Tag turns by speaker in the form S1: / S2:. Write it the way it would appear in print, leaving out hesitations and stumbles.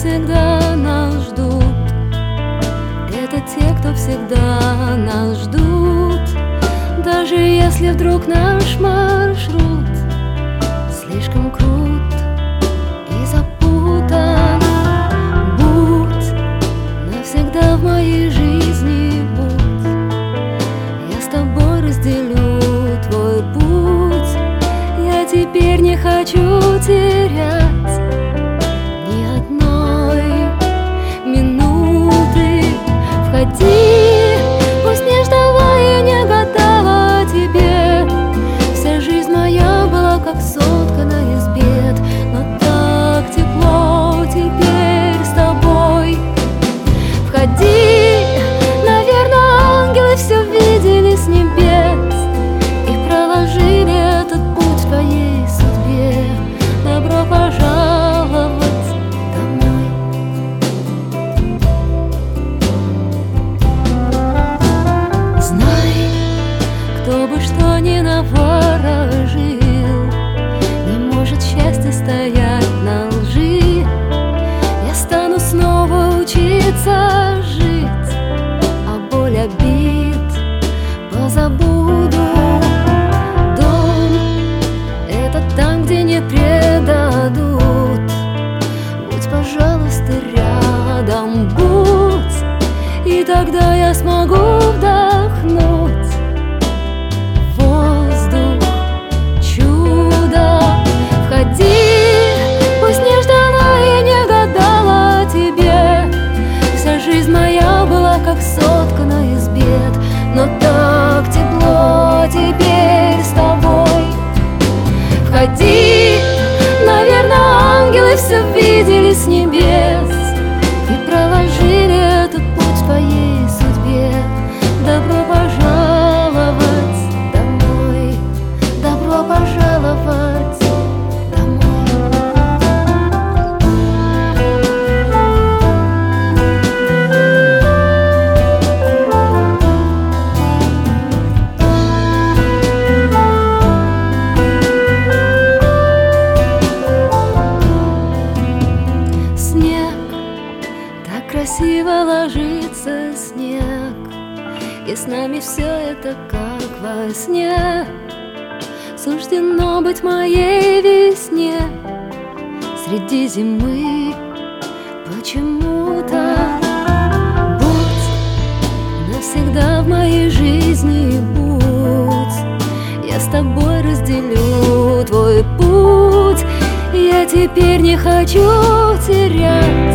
S1: всегда нас ждут. Это те, кто всегда нас ждут. Даже если вдруг наш маршрут слишком крут и запутан, будь навсегда в моей жизни, будь. Я с тобой разделю твой путь. Я теперь не хочу терять ни одной минуты. Входи, пусть не ждала и не гадала о тебе. Вся жизнь моя была как соткана из бед, но так тепло теперь с тобой. Входи, наверное, ангелы все видели с небес и проложили этот путь в твоей судьбе. Добро пожаловать домой. Знай, кто бы что ни наворожил, не может счастье стоять на лжи. Я стану снова учиться жить, а боль обид позабуду. Дом — это там, где не предадут. Будь, пожалуйста, рядом, будь, и тогда я смогу вдохнуть воздух чуда. Входи, пусть не ждала и не гадала о тебе. Вся жизнь моя была как соткана из бед, но так тепло теперь с тобой. Входи, наверное, ангелы все видели с небес и проложили этот путь в твоей судьбе. Добро пожаловать домой. Добро пожаловать домой. Снег, так красиво ложится снег, и с нами все это как во сне. Суждено быть моей весне среди зимы почему-то. Будь навсегда в моей жизни, будь. Я с тобой разделю твой путь. Я теперь не хочу терять